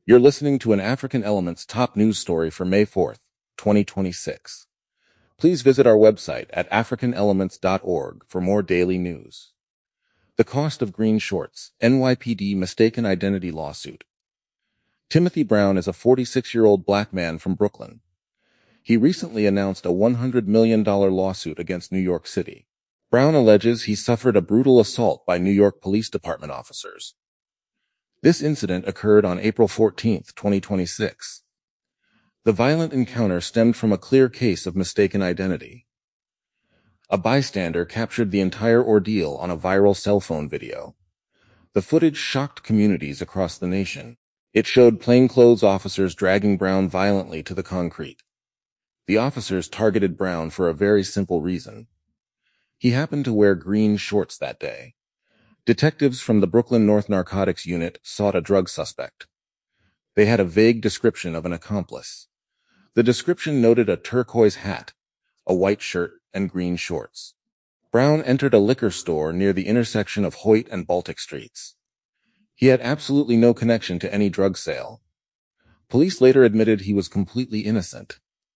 You're listening to an African Elements top news story for May 4th, 2026. Please visit our website at africanelements.org for more daily news. The cost of green shorts, NYPD mistaken identity lawsuit. Timothy Brown is a 46-year-old black man from Brooklyn. He recently announced a $100 million lawsuit against New York City. Brown alleges he suffered a brutal assault by New York Police Department officers. This incident occurred on April 14, 2026. The violent encounter stemmed from a clear case of mistaken identity. A bystander captured the entire ordeal on a viral cell phone video. The footage shocked communities across the nation. It showed plainclothes officers dragging Brown violently to the concrete. The officers targeted Brown for a very simple reason. He happened to wear green shorts that day. Detectives from the Brooklyn North Narcotics Unit sought a drug suspect. They had a vague description of an accomplice. The description noted a turquoise hat, a white shirt, and green shorts. Brown entered a liquor store near the intersection of Hoyt and Baltic Streets. He had absolutely no connection to any drug sale. Police later admitted he was completely innocent.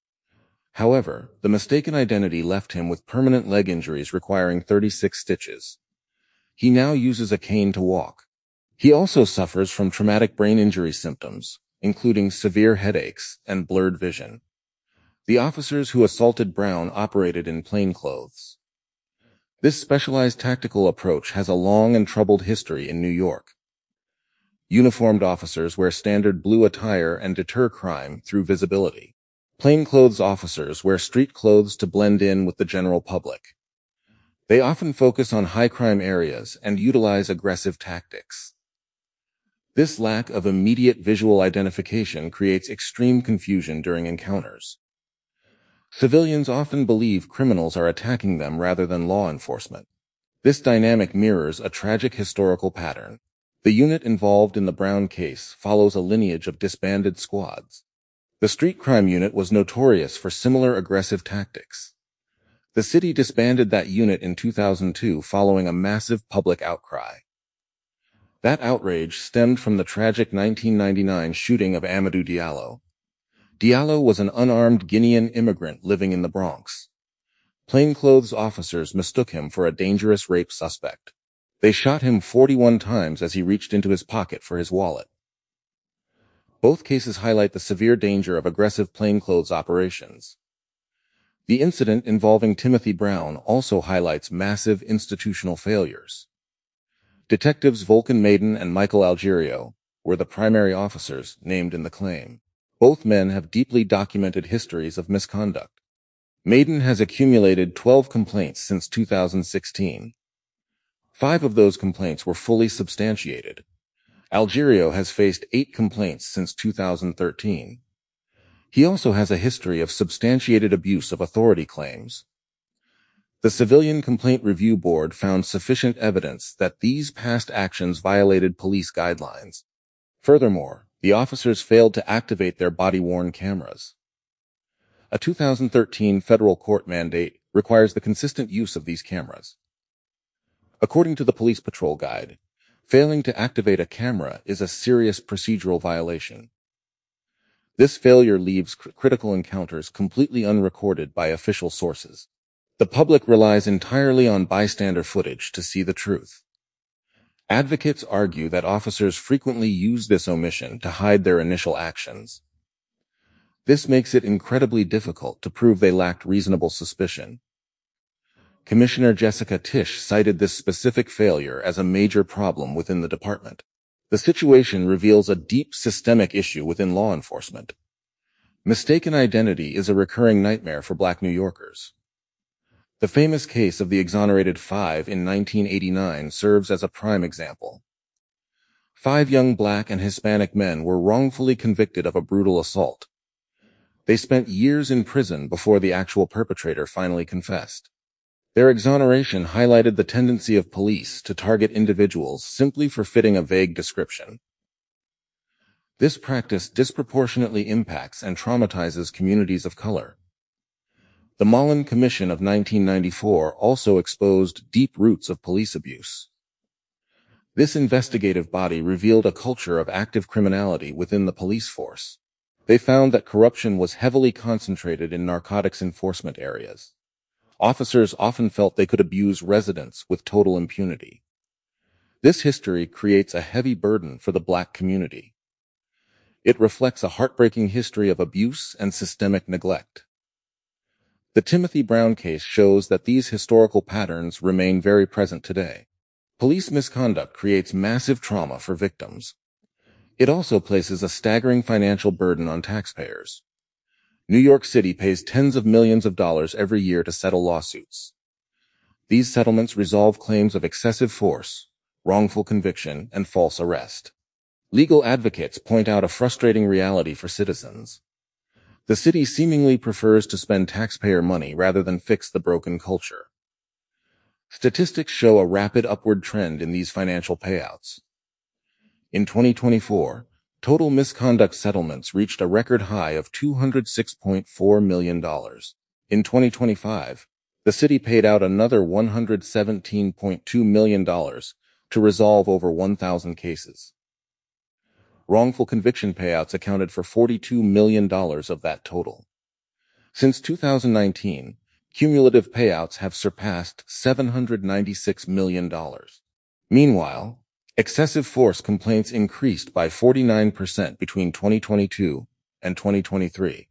However, the mistaken identity left him with permanent leg injuries requiring 36 stitches. He now uses a cane to walk. He also suffers from traumatic brain injury symptoms, including severe headaches and blurred vision. The officers who assaulted Brown operated in plainclothes. This specialized tactical approach has a long and troubled history in New York. Uniformed officers wear standard blue attire and deter crime through visibility. Plainclothes officers wear street clothes to blend in with the general public. They often focus on high-crime areas and utilize aggressive tactics. This lack of immediate visual identification creates extreme confusion during encounters. Civilians often believe criminals are attacking them rather than law enforcement. This dynamic mirrors a tragic historical pattern. The unit involved in the Brown case follows a lineage of disbanded squads. The street crime unit was notorious for similar aggressive tactics. The city disbanded that unit in 2002 following a massive public outcry. That outrage stemmed from the tragic 1999 shooting of Amadou Diallo. Diallo was an unarmed Guinean immigrant living in the Bronx. Plainclothes officers mistook him for a dangerous rape suspect. They shot him 41 times as he reached into his pocket for his wallet. Both cases highlight the severe danger of aggressive plainclothes operations. The incident involving Timothy Brown also highlights massive institutional failures. Detectives Vulcan Maiden and Michael Algerio were the primary officers named in the claim. Both men have deeply documented histories of misconduct. Maiden has accumulated 12 complaints since 2016. 5 of those complaints were fully substantiated. Algerio has faced 8 complaints since 2013. He also has a history of substantiated abuse of authority claims. The Civilian Complaint Review Board found sufficient evidence that these past actions violated police guidelines. Furthermore, the officers failed to activate their body-worn cameras. A 2013 federal court mandate requires the consistent use of these cameras. According to the Police Patrol Guide, failing to activate a camera is a serious procedural violation. This failure leaves critical encounters completely unrecorded by official sources. The public relies entirely on bystander footage to see the truth. Advocates argue that officers frequently use this omission to hide their initial actions. This makes it incredibly difficult to prove they lacked reasonable suspicion. Commissioner Jessica Tisch cited this specific failure as a major problem within the department. The situation reveals a deep systemic issue within law enforcement. Mistaken identity is a recurring nightmare for Black New Yorkers. The famous case of the exonerated 5 in 1989 serves as a prime example. 5 young Black and Hispanic men were wrongfully convicted of a brutal assault. They spent years in prison before the actual perpetrator finally confessed. Their exoneration highlighted the tendency of police to target individuals simply for fitting a vague description. This practice disproportionately impacts and traumatizes communities of color. The Mullen Commission of 1994 also exposed deep roots of police abuse. This investigative body revealed a culture of active criminality within the police force. They found that corruption was heavily concentrated in narcotics enforcement areas. Officers often felt they could abuse residents with total impunity. This history creates a heavy burden for the Black community. It reflects a heartbreaking history of abuse and systemic neglect. The Timothy Brown case shows that these historical patterns remain very present today. Police misconduct creates massive trauma for victims. It also places a staggering financial burden on taxpayers. New York City pays tens of millions of dollars every year to settle lawsuits. These settlements resolve claims of excessive force, wrongful conviction, and false arrest. Legal advocates point out a frustrating reality for citizens. The city seemingly prefers to spend taxpayer money rather than fix the broken culture. Statistics show a rapid upward trend in these financial payouts. In 2024, total misconduct settlements reached a record high of $206.4 million. In 2025, the city paid out another $117.2 million to resolve over 1,000 cases. Wrongful conviction payouts accounted for $42 million of that total. Since 2019, cumulative payouts have surpassed $796 million. Meanwhile, excessive force complaints increased by 49% between 2022 and 2023.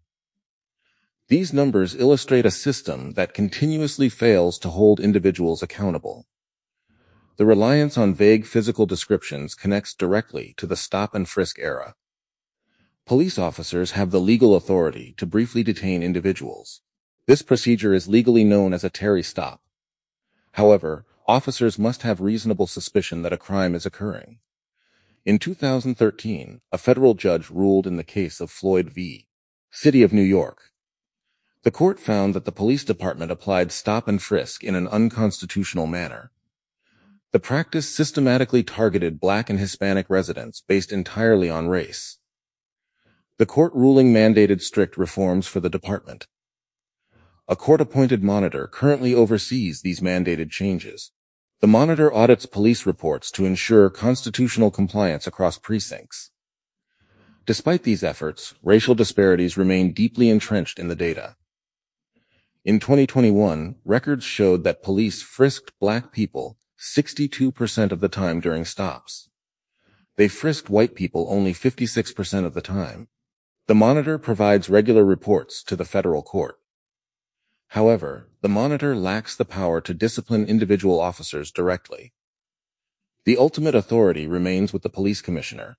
These numbers illustrate a system that continuously fails to hold individuals accountable. The reliance on vague physical descriptions connects directly to the stop and frisk era. Police officers have the legal authority to briefly detain individuals. This procedure is legally known as a Terry stop. However, officers must have reasonable suspicion that a crime is occurring. In 2013, a federal judge ruled in the case of Floyd v. City of New York. The court found that the police department applied stop and frisk in an unconstitutional manner. The practice systematically targeted Black and Hispanic residents based entirely on race. The court ruling mandated strict reforms for the department. A court-appointed monitor currently oversees these mandated changes. The monitor audits police reports to ensure constitutional compliance across precincts. Despite these efforts, racial disparities remain deeply entrenched in the data. In 2021, records showed that police frisked Black people 62% of the time during stops. They frisked white people only 56% of the time. The monitor provides regular reports to the federal court. However, the monitor lacks the power to discipline individual officers directly. The ultimate authority remains with the police commissioner.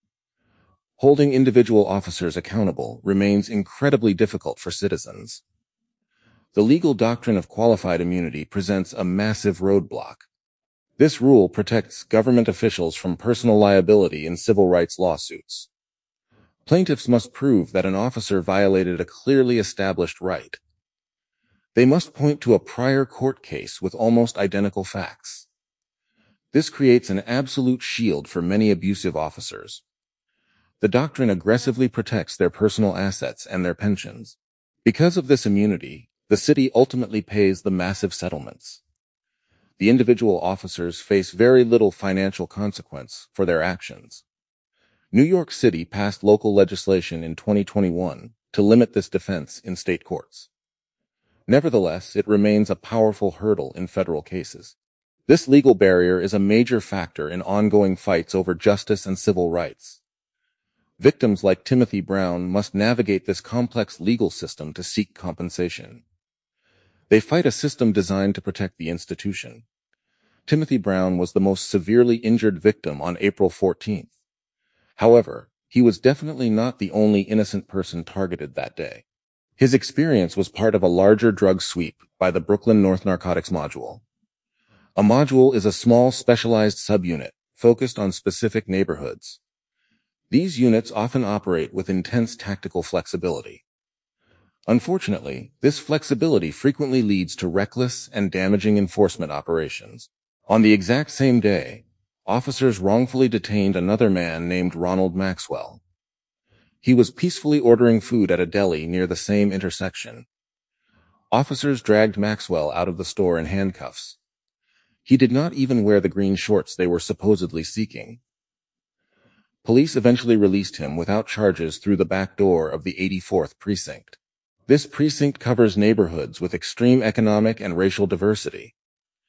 Holding individual officers accountable remains incredibly difficult for citizens. The legal doctrine of qualified immunity presents a massive roadblock. This rule protects government officials from personal liability in civil rights lawsuits. Plaintiffs must prove that an officer violated a clearly established right. They must point to a prior court case with almost identical facts. This creates an absolute shield for many abusive officers. The doctrine aggressively protects their personal assets and their pensions. Because of this immunity, the city ultimately pays the massive settlements. The individual officers face very little financial consequence for their actions. New York City passed local legislation in 2021 to limit this defense in state courts. Nevertheless, it remains a powerful hurdle in federal cases. This legal barrier is a major factor in ongoing fights over justice and civil rights. Victims like Timothy Brown must navigate this complex legal system to seek compensation. They fight a system designed to protect the institution. Timothy Brown was the most severely injured victim on April 14th. However, he was definitely not the only innocent person targeted that day. His experience was part of a larger drug sweep by the Brooklyn North Narcotics Module. A module is a small specialized subunit focused on specific neighborhoods. These units often operate with intense tactical flexibility. Unfortunately, this flexibility frequently leads to reckless and damaging enforcement operations. On the exact same day, officers wrongfully detained another man named Ronald Maxwell. He was peacefully ordering food at a deli near the same intersection. Officers dragged Maxwell out of the store in handcuffs. He did not even wear the green shorts they were supposedly seeking. Police eventually released him without charges through the back door of the 84th precinct. This precinct covers neighborhoods with extreme economic and racial diversity.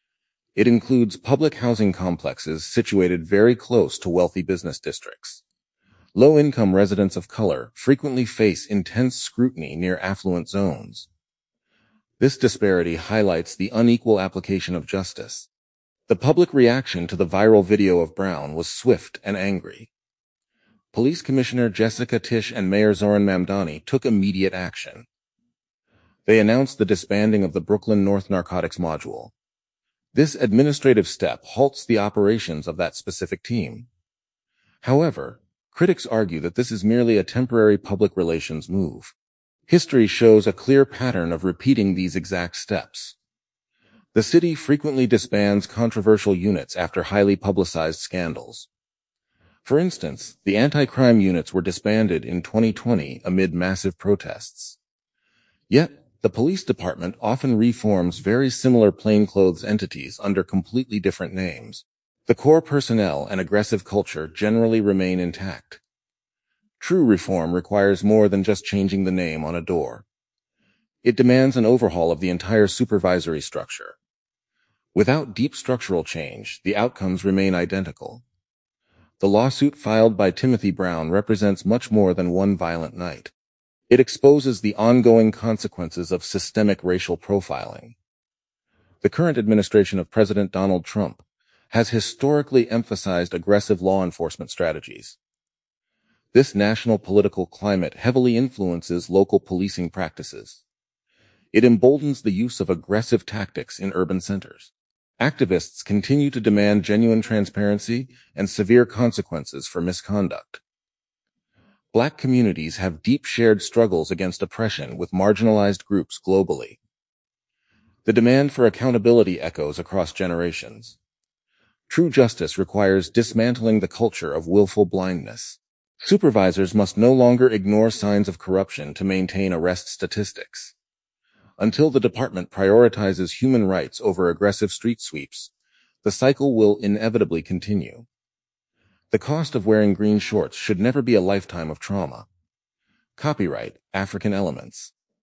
It includes public housing complexes situated very close to wealthy business districts. Low-income residents of color frequently face intense scrutiny near affluent zones. This disparity highlights the unequal application of justice. The public reaction to the viral video of Brown was swift and angry. Police Commissioner Jessica Tisch and Mayor Zoran Mamdani took immediate action. They announced the disbanding of the Brooklyn North Narcotics Module. This administrative step halts the operations of that specific team. However, critics argue that this is merely a temporary public relations move. History shows a clear pattern of repeating these exact steps. The city frequently disbands controversial units after highly publicized scandals. For instance, the anti-crime units were disbanded in 2020 amid massive protests. Yet, the police department often reforms very similar plainclothes entities under completely different names. The core personnel and aggressive culture generally remain intact. True reform requires more than just changing the name on a door. It demands an overhaul of the entire supervisory structure. Without deep structural change, the outcomes remain identical. The lawsuit filed by Timothy Brown represents much more than one violent night. It exposes the ongoing consequences of systemic racial profiling. The current administration of President Donald Trump has historically emphasized aggressive law enforcement strategies. This national political climate heavily influences local policing practices. It emboldens the use of aggressive tactics in urban centers. Activists continue to demand genuine transparency and severe consequences for misconduct. Black communities have deep shared struggles against oppression with marginalized groups globally. The demand for accountability echoes across generations. True justice requires dismantling the culture of willful blindness. Supervisors must no longer ignore signs of corruption to maintain arrest statistics. Until the department prioritizes human rights over aggressive street sweeps, the cycle will inevitably continue. The cost of wearing green shorts should never be a lifetime of trauma. Copyright, African Elements.